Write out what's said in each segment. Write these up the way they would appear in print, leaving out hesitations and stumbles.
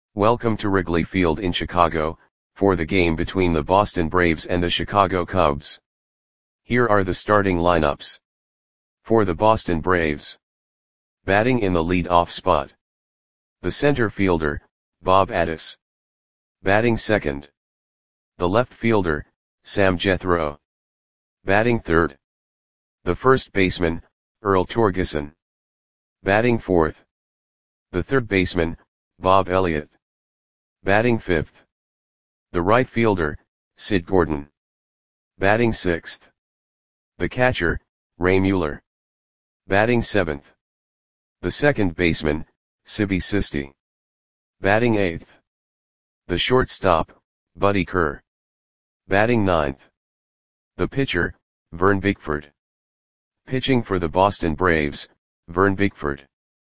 Welcome to Wrigley Field in Chicago, for the game between the Boston Braves and the Chicago Cubs. Here are the starting lineups. For the Boston Braves. Batting in the lead-off spot. The center fielder, Bob Addis. Batting second. The left fielder, Sam Jethro. Batting third. The first baseman, Earl Torgeson. Batting fourth. The third baseman, Bob Elliott. Batting fifth. The right fielder, Sid Gordon. Batting sixth. The catcher, Ray Mueller. Batting seventh. The second baseman, Sibby Sisti. Batting eighth. The shortstop, Buddy Kerr. Batting ninth. The pitcher, Vern Bickford. Pitching for the Boston Braves, Vern Bickford.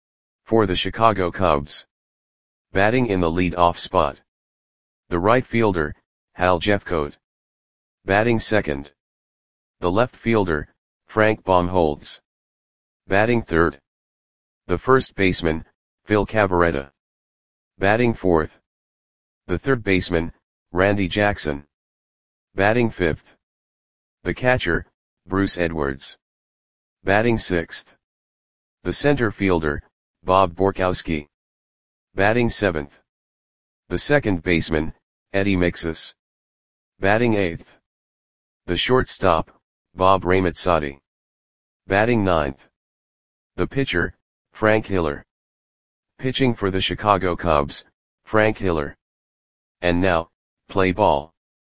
For the Chicago Cubs. Batting in the lead-off spot. The right fielder, Hal Jeffcoat. Batting second. The left fielder, Frank Baumholtz. Batting third. The first baseman, Phil Cavarretta. Batting fourth. The third baseman, Randy Jackson. Batting fifth. The catcher, Bruce Edwards. Batting sixth. The center fielder, Bob Borkowski. Batting seventh. The second baseman, Eddie Mixus. Batting eighth. The shortstop, Bob Ramazzotti. Batting ninth. The pitcher, Frank Hiller. Pitching for the Chicago Cubs, Frank Hiller. And now, play ball.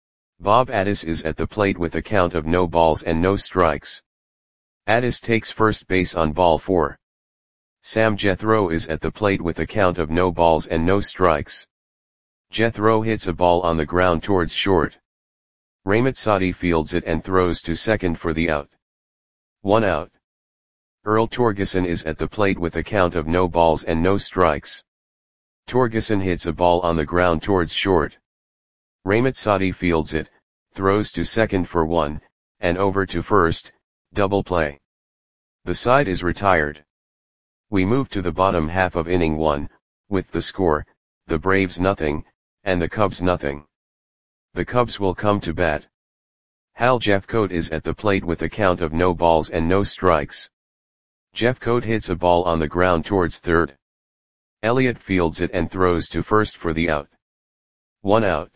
Bob Addis is at the plate with a count of no balls and no strikes. Addis takes first base on ball 4. Sam Jethro is at the plate with a count of no balls and no strikes. Jethro hits a ball on the ground towards short. Ramazzotti fields it and throws to second for the out. 1 out. Earl Torgeson is at the plate with a count of no balls and no strikes. Torgeson hits a ball on the ground towards short. Ramazzotti fields it, throws to second for 1, and over to first, double play. The side is retired. We move to the bottom half of inning 1, with the score, the Braves nothing, and the Cubs nothing. The Cubs will come to bat. Hal Jeffcoat is at the plate with a count of no balls and no strikes. Jeffcoat hits a ball on the ground towards third. Elliott fields it and throws to first for the out. 1 out.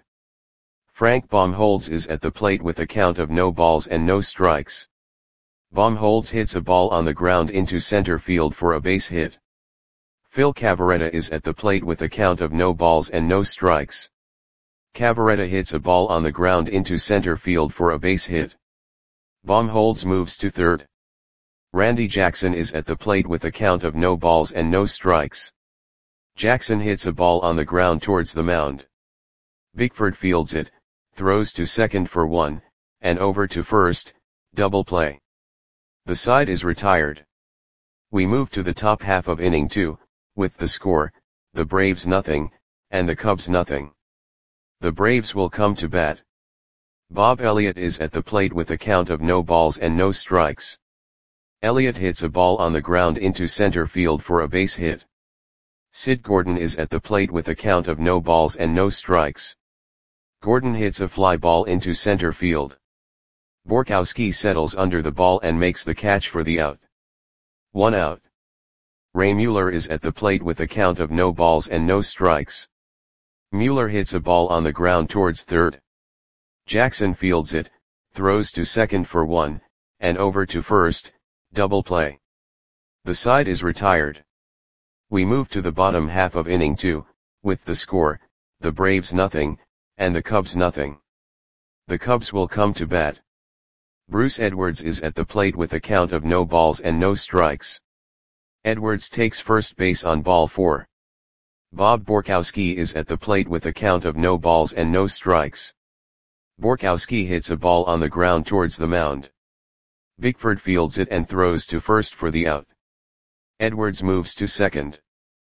Frank Baumholtz is at the plate with a count of no balls and no strikes. Baumholtz hits a ball on the ground into center field for a base hit. Phil Cavarretta is at the plate with a count of no balls and no strikes. Cavarretta hits a ball on the ground into center field for a base hit. Baumholtz moves to third. Randy Jackson is at the plate with a count of no balls and no strikes. Jackson hits a ball on the ground towards the mound. Bickford fields it, throws to second for 1, and over to first, double play. The side is retired. We move to the top half of inning 2, with the score, the Braves nothing, and the Cubs nothing. The Braves will come to bat. Bob Elliott is at the plate with a count of no balls and no strikes. Elliott hits a ball on the ground into center field for a base hit. Sid Gordon is at the plate with a count of no balls and no strikes. Gordon hits a fly ball into center field. Borkowski settles under the ball and makes the catch for the out. 1 out. Ray Mueller is at the plate with a count of no balls and no strikes. Mueller hits a ball on the ground towards third. Jackson fields it, throws to second for 1, and over to first, double play. The side is retired. We move to the bottom half of inning 2, with the score, the Braves nothing, and the Cubs nothing. The Cubs will come to bat. Bruce Edwards is at the plate with a count of no balls and no strikes. Edwards takes first base on ball 4. Bob Borkowski is at the plate with a count of no balls and no strikes. Borkowski hits a ball on the ground towards the mound. Bickford fields it and throws to first for the out. Edwards moves to second.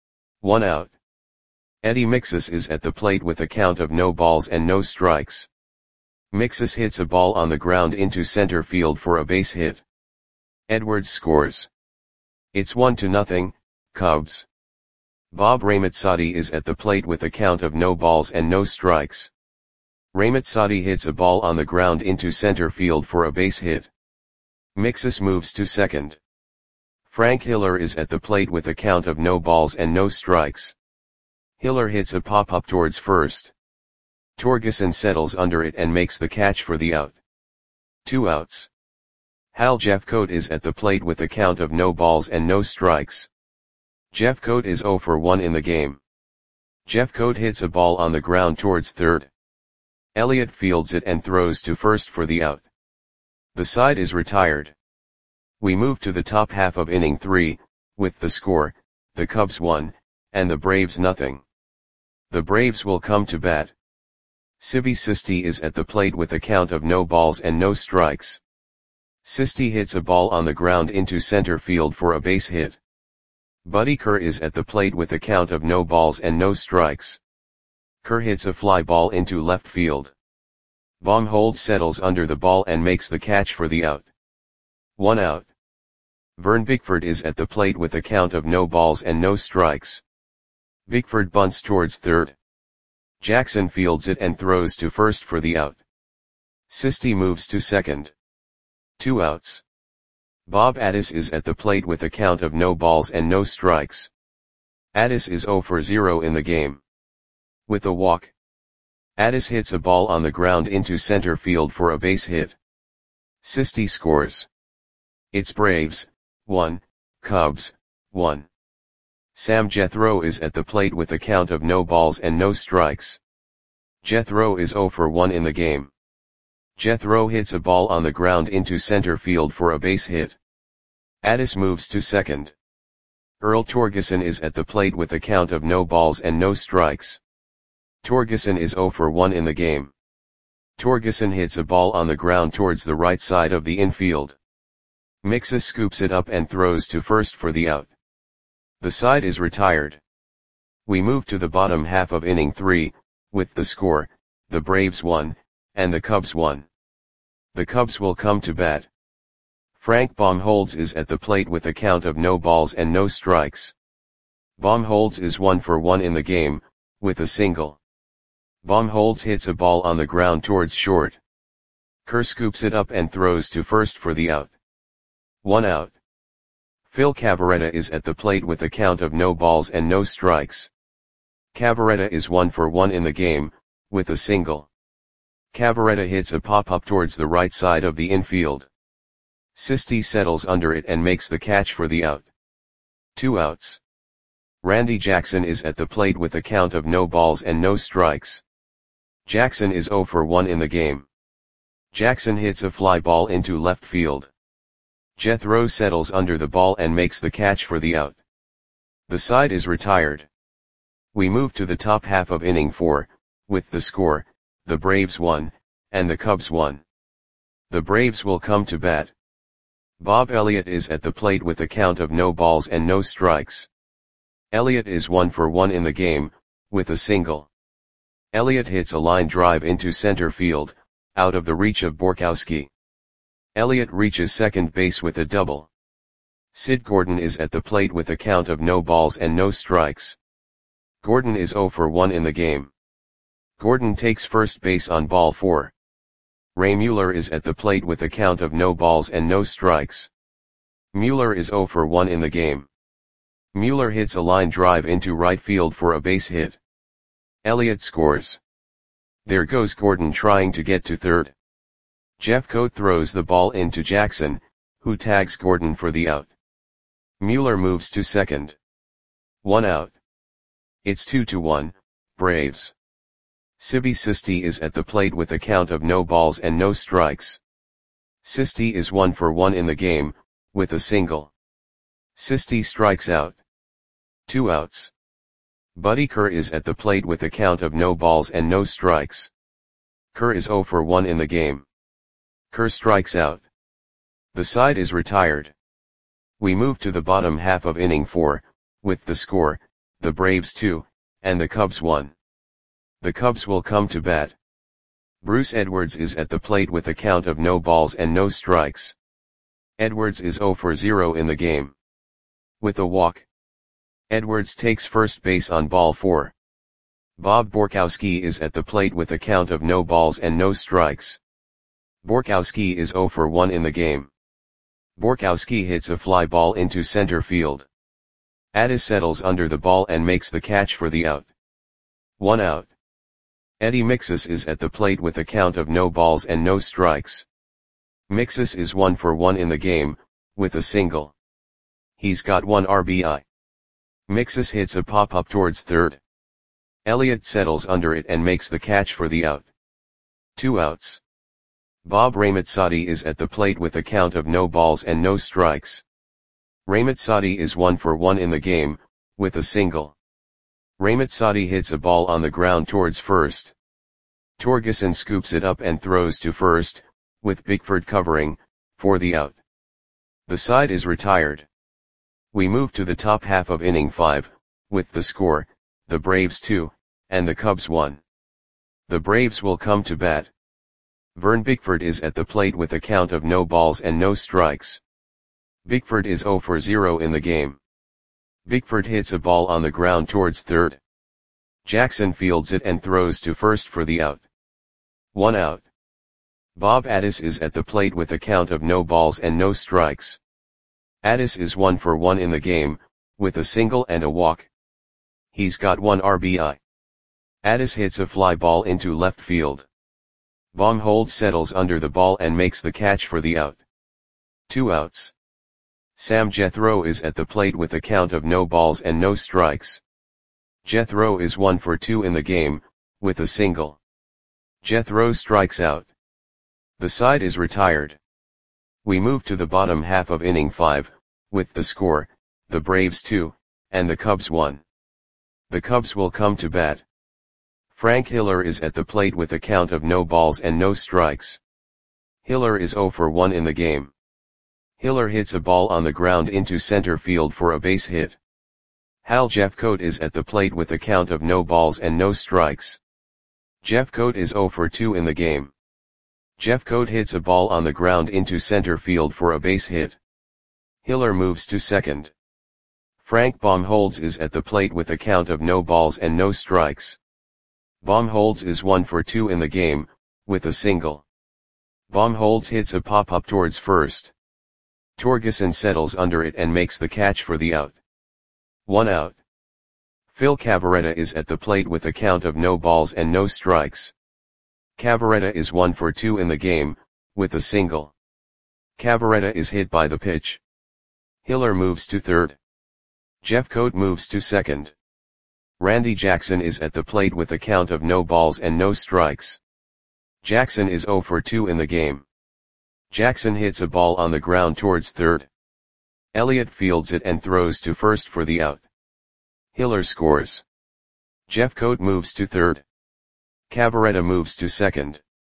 1 out. Eddie Mixus is at the plate with a count of no balls and no strikes. Mixus hits a ball on the ground into center field for a base hit. Edwards scores. It's 1-0, Cubs. Bob Rahmatsadi is at the plate with a count of no balls and no strikes. Rahmatsadi hits a ball on the ground into center field for a base hit. Mixus moves to second. Frank Hiller is at the plate with a count of no balls and no strikes. Hiller hits a pop-up towards first. Torgerson settles under it and makes the catch for the out. 2 outs. Hal Jeffcoat is at the plate with a count of no balls and no strikes. Jeffcoat is 0 for 1 in the game. Jeffcoat hits a ball on the ground towards third. Elliott fields it and throws to first for the out. The side is retired. We move to the top half of inning 3, with the score, the Cubs 1, and the Braves nothing. The Braves will come to bat. Sibi Sisti is at the plate with a count of no balls and no strikes. Sisti hits a ball on the ground into center field for a base hit. Buddy Kerr is at the plate with a count of no balls and no strikes. Kerr hits a fly ball into left field. Baumholtz settles under the ball and makes the catch for the out. 1 out. Vern Bickford is at the plate with a count of no balls and no strikes. Bickford bunts towards third. Jackson fields it and throws to first for the out. Sisti moves to second. 2 outs. Bob Addis is at the plate with a count of no balls and no strikes. Addis is 0 for 0 in the game. With a walk. Addis hits a ball on the ground into center field for a base hit. Sisti scores. It's Braves, 1, Cubs, 1. Sam Jethro is at the plate with a count of no balls and no strikes. Jethro is 0 for 1 in the game. Jethro hits a ball on the ground into center field for a base hit. Addis moves to second. Earl Torgerson is at the plate with a count of no balls and no strikes. Torgerson is 0 for 1 in the game. Torgerson hits a ball on the ground towards the right side of the infield. Mixus scoops it up and throws to first for the out. The side is retired. We move to the bottom half of inning 3, with the score, the Braves 1, and the Cubs 1. The Cubs will come to bat. Frank Baumholtz is at the plate with a count of no balls and no strikes. Baumholtz is 1 for 1 in the game, with a single. Baumholtz hits a ball on the ground towards short. Kerr scoops it up and throws to first for the out. 1 out. Phil Cavarretta is at the plate with a count of no balls and no strikes. Cavarretta is 1 for 1 in the game, with a single. Cavarretta hits a pop-up towards the right side of the infield. Sisti settles under it and makes the catch for the out. 2 outs. Randy Jackson is at the plate with a count of no balls and no strikes. Jackson is 0 for 1 in the game. Jackson hits a fly ball into left field. Jethro settles under the ball and makes the catch for the out. The side is retired. We move to the top half of inning 4, with the score, the Braves 1, and the Cubs 1. The Braves will come to bat. Bob Elliott is at the plate with a count of no balls and no strikes. Elliott is 1 for 1 in the game, with a single. Elliott hits a line drive into center field, out of the reach of Borkowski. Elliott reaches second base with a double. Sid Gordon is at the plate with a count of no balls and no strikes. Gordon is 0 for 1 in the game. Gordon takes first base on ball 4. Ray Mueller is at the plate with a count of no balls and no strikes. Mueller is 0 for 1 in the game. Mueller hits a line drive into right field for a base hit. Elliott scores. There goes Gordon trying to get to third. Jeffcoat throws the ball into Jackson, who tags Gordon for the out. Mueller moves to second. 1 out. It's 2-1, Braves. Sibi Sisti is at the plate with a count of no balls and no strikes. Sisti is 1 for 1 in the game, with a single. Sisti strikes out. 2 outs. Buddy Kerr is at the plate with a count of no balls and no strikes. Kerr is 0 for 1 in the game. Kerr strikes out. The side is retired. We move to the bottom half of inning 4, with the score, the Braves 2, and the Cubs 1. The Cubs will come to bat. Bruce Edwards is at the plate with a count of no balls and no strikes. Edwards is 0 for 0 in the game. With a walk. Edwards takes first base on ball 4. Bob Borkowski is at the plate with a count of no balls and no strikes. Borkowski is 0 for 1 in the game. Borkowski hits a fly ball into center field. Addis settles under the ball and makes the catch for the out. 1 out. Eddie Mixus is at the plate with a count of no balls and no strikes. Mixus is 1 for 1 in the game, with a single. He's got 1 RBI. Mixus hits a pop-up towards third. Elliott settles under it and makes the catch for the out. 2 outs. Bob Ramitsati is at the plate with a count of no balls and no strikes. Ramitsati is 1 for 1 in the game, with a single. Ramitsati hits a ball on the ground towards first. Torgeson scoops it up and throws to first, with Bickford covering, for the out. The side is retired. We move to the top half of inning 5, with the score, the Braves 2, and the Cubs 1. The Braves will come to bat. Vern Bickford is at the plate with a count of no balls and no strikes. Bickford is 0 for 0 in the game. Bickford hits a ball on the ground towards third. Jackson fields it and throws to first for the out. 1 out. Bob Addis is at the plate with a count of no balls and no strikes. Addis is 1 for 1 in the game, with a single and a walk. He's got 1 RBI. Addis hits a fly ball into left field. Baumholtz settles under the ball and makes the catch for the out. 2 outs. Sam Jethro is at the plate with a count of no balls and no strikes. Jethro is 1 for 2 in the game, with a single. Jethro strikes out. The side is retired. We move to the bottom half of inning 5, with the score, the Braves 2, and the Cubs 1. The Cubs will come to bat. Frank Hiller is at the plate with a count of no balls and no strikes. Hiller is 0 for 1 in the game. Hiller hits a ball on the ground into center field for a base hit. Hal Jeffcoat is at the plate with a count of no balls and no strikes. Jeffcoat is 0 for 2 in the game. Jeffcoat hits a ball on the ground into center field for a base hit. Hiller moves to second. Frank Baumholtz is at the plate with a count of no balls and no strikes. Baumholtz is 1 for 2 in the game, with a single. Baumholtz hits a pop-up towards first. Torgeson settles under it and makes the catch for the out. 1 out. Phil Cavarretta is at the plate with a count of no balls and no strikes. Cavarretta is 1 for 2 in the game, with a single. Cavarretta is hit by the pitch. Hiller moves to third. Jeffcoat moves to second. Randy Jackson is at the plate with a count of no balls and no strikes. Jackson is 0 for 2 in the game. Jackson hits a ball on the ground towards third. Elliott fields it and throws to first for the out. Hiller scores. Jeffcoat moves to third. Cavarretta moves to second.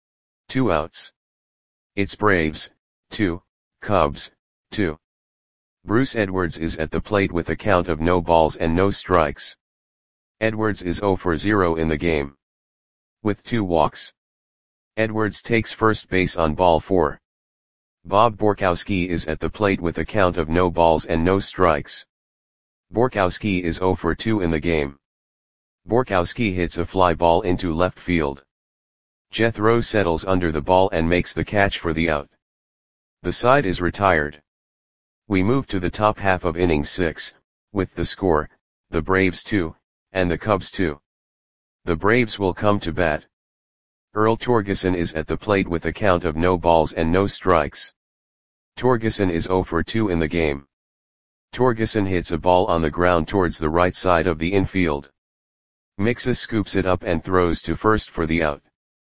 2 outs. It's Braves 2, Cubs 2. Bruce Edwards is at the plate with a count of no balls and no strikes. Edwards is 0 for 0 in the game. With 2 walks. Edwards takes first base on ball 4. Bob Borkowski is at the plate with a count of no balls and no strikes. Borkowski is 0 for 2 in the game. Borkowski hits a fly ball into left field. Jethro settles under the ball and makes the catch for the out. The side is retired. We move to the top half of inning 6, with the score, the Braves 2, and the Cubs 2. The Braves will come to bat. Earl Torgeson is at the plate with a count of no balls and no strikes. Torgeson is 0 for 2 in the game. Torgeson hits a ball on the ground towards the right side of the infield. Mixus scoops it up and throws to first for the out.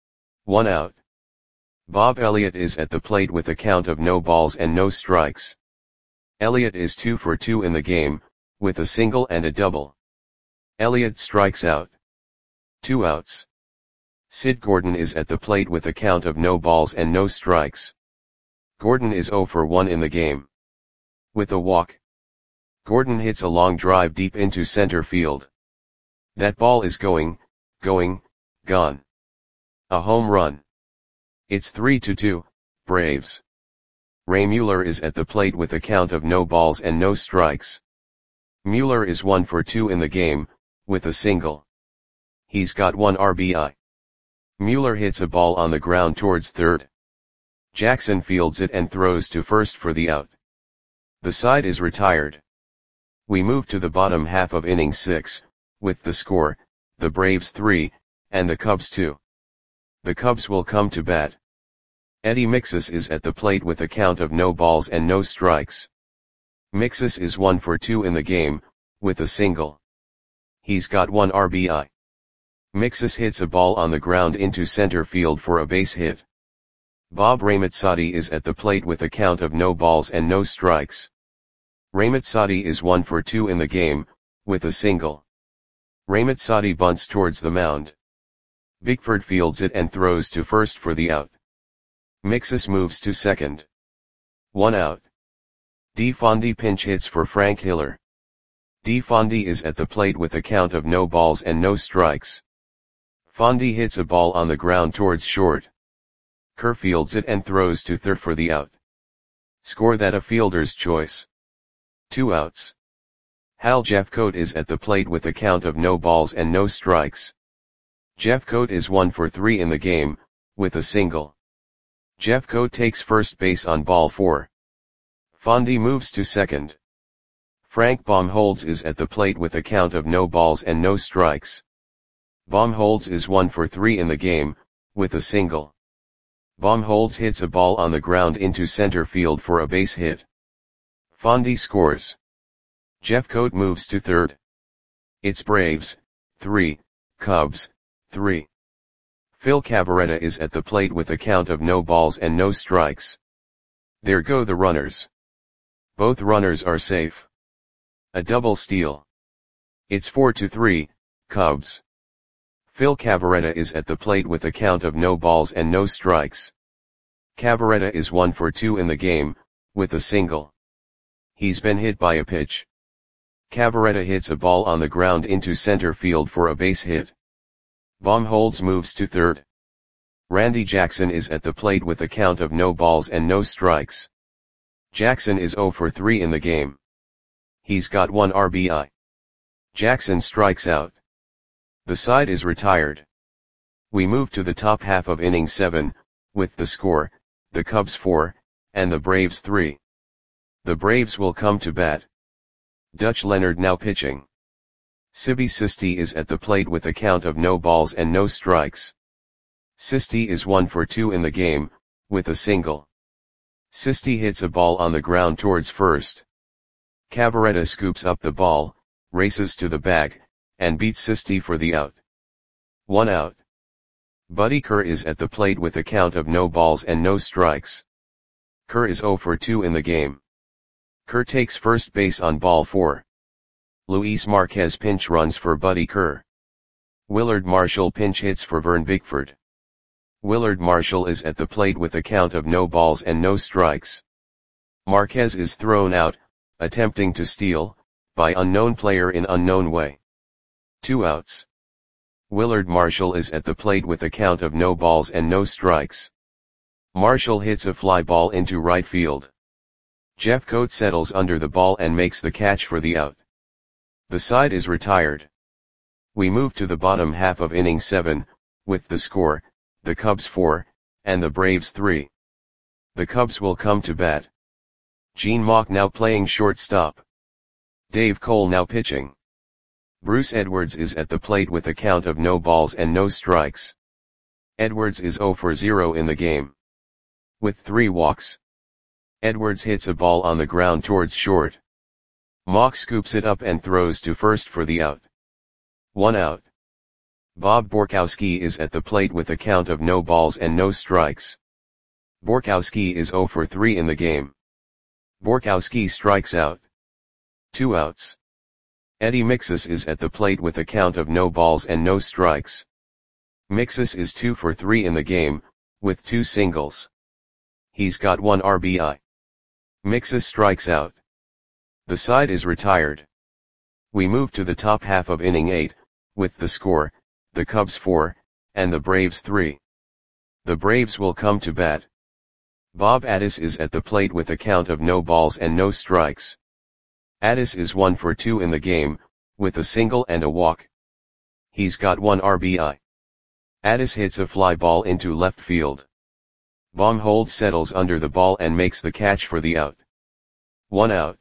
1 out. Bob Elliott is at the plate with a count of no balls and no strikes. Elliott is 2 for 2 in the game, with a single and a double. Elliott strikes out. 2 outs. Sid Gordon is at the plate with a count of no balls and no strikes. Gordon is 0 for 1 in the game. With a walk. Gordon hits a long drive deep into center field. That ball is gone. A home run. It's 3-2, Braves. Ray Mueller is at the plate with a count of no balls and no strikes. Mueller is 1 for 2 in the game, with a single. He's got 1 RBI. Mueller hits a ball on the ground towards third. Jackson fields it and throws to first for the out. The side is retired. We move to the bottom half of inning 6, with the score, the Braves 3, and the Cubs 2. The Cubs will come to bat. Eddie Mixus is at the plate with a count of no balls and no strikes. Mixus is 1 for 2 in the game, with a single. He's got 1 RBI. Mixus hits a ball on the ground into center field for a base hit. Bob Ramazzotti is at the plate with a count of no balls and no strikes. Ramazzotti is 1 for 2 in the game, with a single. Ramazzotti bunts towards the mound. Bickford fields it and throws to first for the out. Mixus moves to second. 1 out. DeFondi pinch hits for Frank Hiller. DeFondi is at the plate with a count of no balls and no strikes. Fondi hits a ball on the ground towards short. Kerr fields it and throws to third for the out. Score that a fielder's choice. 2 outs. Hal Jeffcoat is at the plate with a count of no balls and no strikes. Jeffcoat is 1 for 3 in the game, with a single. Jeffcoat takes first base on ball 4. Fondi moves to second. Frank Baumholtz is at the plate with a count of no balls and no strikes. Baumholtz is 1 for 3 in the game, with a single. Baumholtz hits a ball on the ground into center field for a base hit. Fondi scores. Jeffcoat moves to third. It's Braves, 3, Cubs, 3. Phil Cavarretta is at the plate with a count of no balls and no strikes. There go the runners. Both runners are safe. A double steal. It's 4-3, Cubs. Phil Cavarretta is at the plate with a count of no balls and no strikes. Cavarretta is 1 for 2 in the game, with a single. He's been hit by a pitch. Cavarretta hits a ball on the ground into center field for a base hit. Baumholtz moves to third. Randy Jackson is at the plate with a count of no balls and no strikes. Jackson is 0 for 3 in the game. He's got 1 RBI. Jackson strikes out. The side is retired. We move to the top half of inning 7, with the score, the Cubs 4, and the Braves 3. The Braves will come to bat. Dutch Leonard now pitching. Sibi Sisti is at the plate with a count of no balls and no strikes. Sisti is 1 for 2 in the game, with a single. Sisti hits a ball on the ground towards first. Cavarretta scoops up the ball, races to the bag, and beats Sisti for the out. 1 out. Buddy Kerr is at the plate with a count of no balls and no strikes. Kerr is 0 for 2 in the game. Kerr takes first base on ball 4. Luis Marquez pinch runs for Buddy Kerr. Willard Marshall pinch hits for Vern Bickford. Willard Marshall is at the plate with a count of no balls and no strikes. Marquez is thrown out, attempting to steal, by unknown player in unknown way. 2 outs. Willard Marshall is at the plate with a count of no balls and no strikes. Marshall hits a fly ball into right field. Jeffcoat settles under the ball and makes the catch for the out. The side is retired. We move to the bottom half of inning 7, with the score, the Cubs 4, and the Braves 3. The Cubs will come to bat. Gene Mauch now playing shortstop. Dave Cole now pitching. Bruce Edwards is at the plate with a count of no balls and no strikes. Edwards is 0 for 0 in the game. With 3 walks. Edwards hits a ball on the ground towards short. Mauch scoops it up and throws to first for the out. 1 out. Bob Borkowski is at the plate with a count of no balls and no strikes. Borkowski is 0 for 3 in the game. Borkowski strikes out. 2 outs. Eddie Mixus is at the plate with a count of no balls and no strikes. Mixus is 2 for 3 in the game, with 2 singles. He's got 1 RBI. Mixus strikes out. The side is retired. We move to the top half of inning 8, with the score, the Cubs 4, and the Braves 3. The Braves will come to bat. Bob Addis is at the plate with a count of no balls and no strikes. Addis is 1 for 2 in the game, with a single and a walk. He's got 1 RBI. Addis hits a fly ball into left field. Baumholtz settles under the ball and makes the catch for the out. 1 out.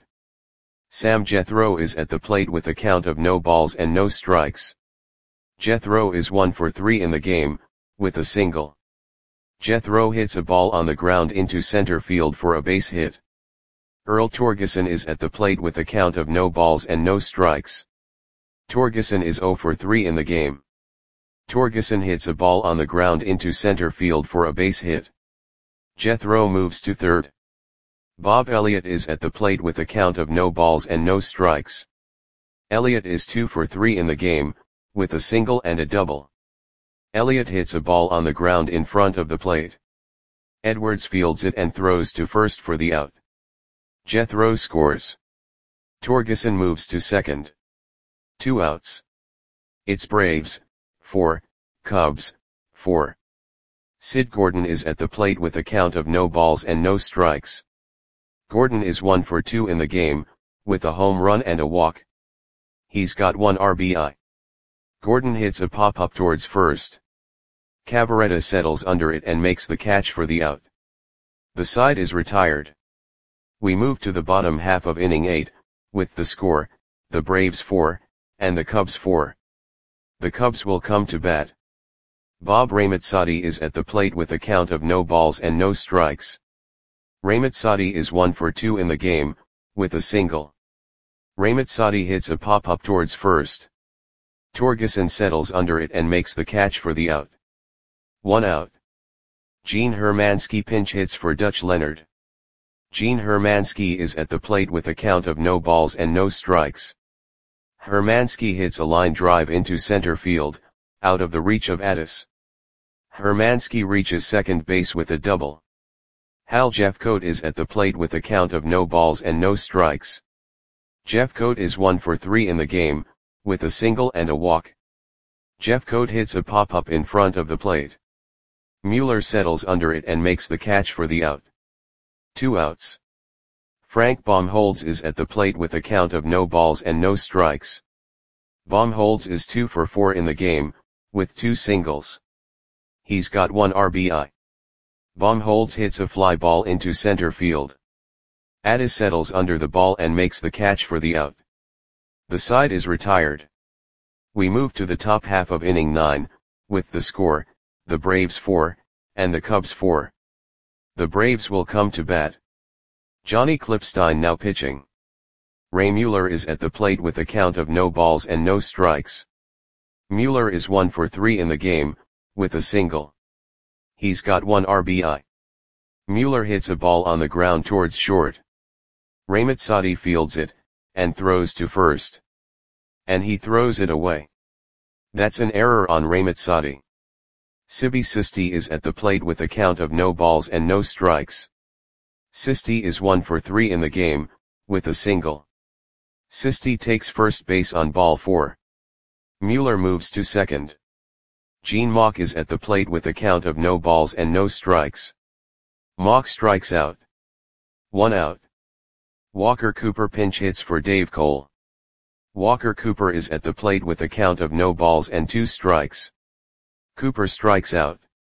Sam Jethro is at the plate with a count of no balls and no strikes. Jethro is 1 for 3 in the game, with a single. Jethro hits a ball on the ground into center field for a base hit. Earl Torgeson is at the plate with a count of no balls and no strikes. Torgeson is 0 for 3 in the game. Torgeson hits a ball on the ground into center field for a base hit. Jethro moves to third. Bob Elliott is at the plate with a count of no balls and no strikes. Elliott is 2 for 3 in the game, with a single and a double. Elliott hits a ball on the ground in front of the plate. Edwards fields it and throws to first for the out. Jethro scores. Torgeson moves to second. 2 outs. It's Braves, 4, Cubs, 4. Sid Gordon is at the plate with a count of no balls and no strikes. Gordon is 1 for 2 in the game, with a home run and a walk. He's got 1 RBI. Gordon hits a pop-up towards first. Cavaretta settles under it and makes the catch for the out. The side is retired. We move to the bottom half of inning 8, with the score, the Braves 4, and the Cubs 4. The Cubs will come to bat. Bob Ramazzotti is at the plate with a count of no balls and no strikes. Ramazzotti is 1 for 2 in the game, with a single. Ramazzotti hits a pop-up towards first. Torgeson settles under it and makes the catch for the out. 1 out. Gene Hermansky pinch hits for Dutch Leonard. Gene Hermansky is at the plate with a count of no balls and no strikes. Hermansky hits a line drive into center field, out of the reach of Addis. Hermansky reaches second base with a double. Hal Jeffcoat is at the plate with a count of no balls and no strikes. Jeffcoat is 1 for 3 in the game, with a single and a walk. Jeffcoat hits a pop-up in front of the plate. Mueller settles under it and makes the catch for the out. 2 outs. Frank Baumholtz is at the plate with a count of no balls and no strikes. Baumholtz is 2 for 4 in the game, with 2 singles. He's got 1 RBI. Baumholtz hits a fly ball into center field. Addis settles under the ball and makes the catch for the out. The side is retired. We move to the top half of inning 9, with the score, the Braves 4, and the Cubs 4. The Braves will come to bat. Johnny Klippstein now pitching. Ray Mueller is at the plate with a count of no balls and no strikes. Mueller is 1 for 3 in the game, with a single. He's got 1 RBI. Mueller hits a ball on the ground towards short. Ramazzotti fields it, and throws to first. And he throws it away. That's an error on Ramazzotti. Sibi Sisti is at the plate with a count of no balls and no strikes. Sisti is 1 for 3 in the game, with a single. Sisti takes first base on ball 4. Mueller moves to second. Gene Mauch is at the plate with a count of no balls and no strikes. Mauch strikes out. 1 out. Walker Cooper pinch hits for Dave Cole. Walker Cooper is at the plate with a count of no balls and 2 strikes. Cooper strikes out.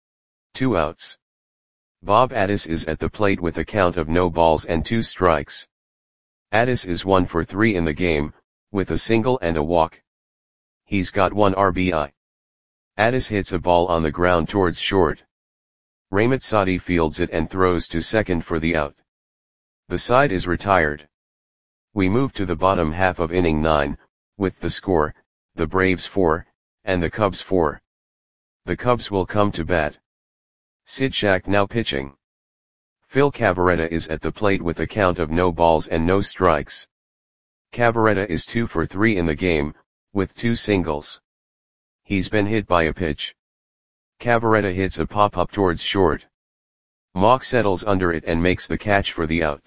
2 outs. Bob Addis is at the plate with a count of no balls and 2 strikes. Addis is 1 for 3 in the game, with a single and a walk. He's got 1 RBI. Addis hits a ball on the ground towards short. Ramazzotti fields it and throws to second for the out. The side is retired. We move to the bottom half of inning 9, with the score, the Braves 4, and the Cubs 4. The Cubs will come to bat. Sid Shack now pitching. Phil Cavaretta is at the plate with a count of no balls and no strikes. Cavaretta is 2 for 3 in the game, with 2 singles. He's been hit by a pitch. Cavaretta hits a pop-up towards short. Mauch settles under it and makes the catch for the out.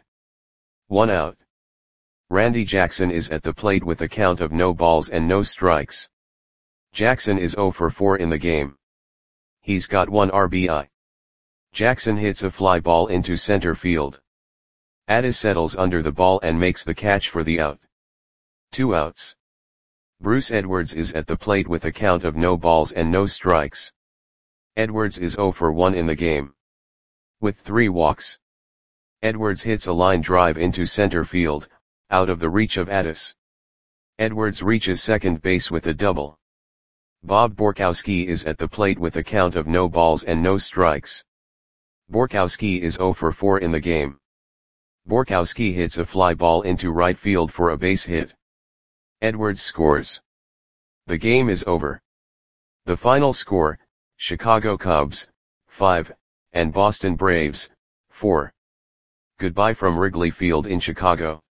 1 out. Randy Jackson is at the plate with a count of no balls and no strikes. Jackson is 0 for 4 in the game. He's got 1 RBI. Jackson hits a fly ball into center field. Addis settles under the ball and makes the catch for the out. 2 outs. Bruce Edwards is at the plate with a count of no balls and no strikes. Edwards is 0 for 1 in the game. With 3 walks. Edwards hits a line drive into center field, out of the reach of Addis. Edwards reaches second base with a double. Bob Borkowski is at the plate with a count of no balls and no strikes. Borkowski is 0 for 4 in the game. Borkowski hits a fly ball into right field for a base hit. Edwards scores. The game is over. The final score, Chicago Cubs, 5, and Boston Braves, 4. Goodbye from Wrigley Field in Chicago.